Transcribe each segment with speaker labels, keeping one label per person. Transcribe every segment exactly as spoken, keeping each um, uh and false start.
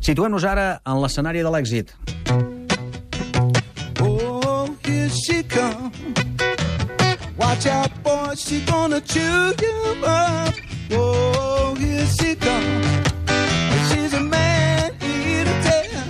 Speaker 1: Situem-nos ara en l'escenari de l'èxit.
Speaker 2: Oh, here she comes. Watch out, boy, she gonna chew you up. Oh, here she comes. She's a man-eater.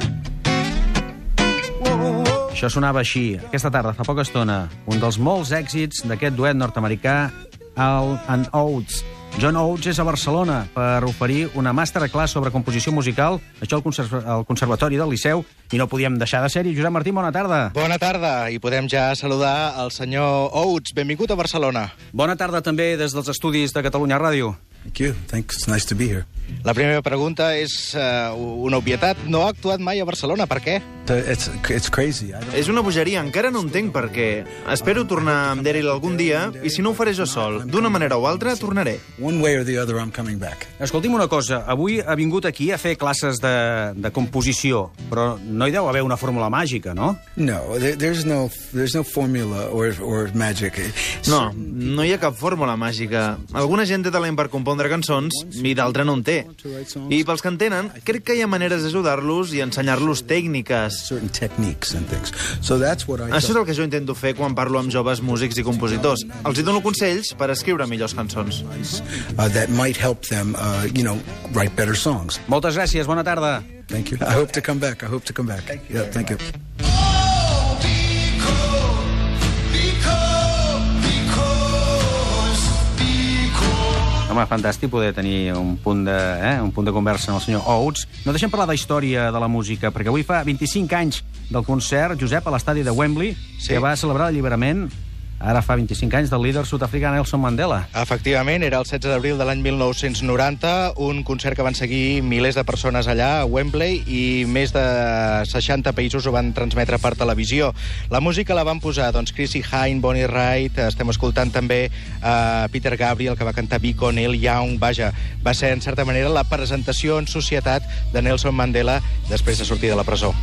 Speaker 2: Oh.
Speaker 1: Això sonava així, aquesta tarda, fa poca estona. Un dels molts èxits d'aquest duet nord-americà, Hall and Oates. John Oates és a Barcelona per oferir una masterclass sobre composició musical, això al, conserv al Conservatori del Liceu, i no podíem deixar de ser-hi. Josep Martí, bona tarda.
Speaker 3: Bona tarda, i podem ja saludar el senyor Oates. Benvingut a Barcelona.
Speaker 1: Bona tarda també des dels estudis de Catalunya Ràdio.
Speaker 4: Thank you. Thanks. It's nice to be here.
Speaker 3: La primera pregunta és uh, una obvietat. No ha actuat mai a Barcelona, per què?
Speaker 4: It's, it's crazy. I don't...
Speaker 5: És una bogeria, encara no entenc per què. Espero tornar amb Daryl algun dia, i si no ho faré jo sol, d'una manera o altra, tornaré.
Speaker 4: One way or the other, I'm coming back.
Speaker 1: Escolti'm una cosa, avui ha vingut aquí a fer classes de, de composició, però no hi deu haver una fórmula màgica, no?
Speaker 4: No, there, there's no there's no formula or, or magic.
Speaker 5: No, no hi ha cap fórmula màgica. Alguna gent té talent per compondre cançons i d'altra no en té. I pels que en tenen, crec que hi ha maneres d'ajudar-los i ensenyar-los tècniques.
Speaker 4: Certain techniques and things. So that's what I
Speaker 5: Això és el que jo intento fer quan parlo amb joves músics i compositors. Els hi dono consells per escriure millors cançons.
Speaker 4: uh, that might help them, uh, you know, write better songs.
Speaker 1: Moltes gràcies, bona tarda.
Speaker 4: Thank you. I hope to come back. I hope to come back. Thank you. Yeah, thank you.
Speaker 1: Home, fantàstic poder tenir un punt de, eh, un punt de conversa amb el senyor Oates. No deixem parlar de història de la música, perquè avui fa vint-i-cinc anys del concert, Josep, a l'estadi de Wembley, sí, que va celebrar l'alliberament, ara fa vint-i-cinc anys, del líder sud-africà Nelson Mandela.
Speaker 3: Efectivament, era el setze d'abril de l'any mil nou-cents noranta, un concert que van seguir milers de persones allà, a Wembley, i més de seixanta països ho van transmetre per televisió. La música la van posar, doncs, Chrissie Hynde, Bonnie Raitt, estem escoltant també uh, Peter Gabriel, que va cantar Biko, Neil Young, vaja, va ser, en certa manera, la presentació en societat de Nelson Mandela després de sortir de la presó.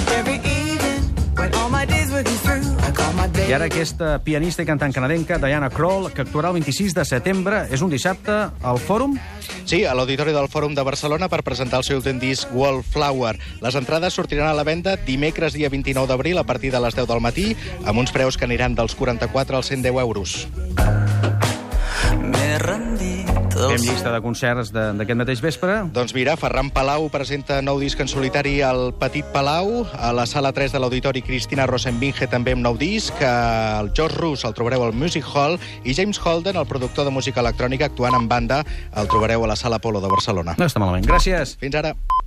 Speaker 1: I ara aquesta pianista i cantant canadenca, Diana Krall, que actuarà el vint-i-sis de setembre, és un dissabte al Fòrum?
Speaker 3: Sí, a l'Auditori del Fòrum de Barcelona per presentar el seu últim disc Wallflower. Les entrades sortiran a la venda dimecres dia vint-i-nou d'abril a partir de les deu del matí, amb uns preus que aniran dels quaranta-quatre als cent deu euros.
Speaker 1: Fem llista de concerts d'aquest mateix vespre.
Speaker 3: Doncs mira, Ferran Palau presenta nou disc en solitari al Petit Palau, a la sala tres de l'Auditori Cristina Rosenvinge també amb nou disc, el George Russ el trobareu al Music Hall i James Holden, el productor de música electrònica, actuant en banda, el trobareu a la sala Apolo de Barcelona.
Speaker 1: No està malament. Gràcies.
Speaker 3: Fins ara.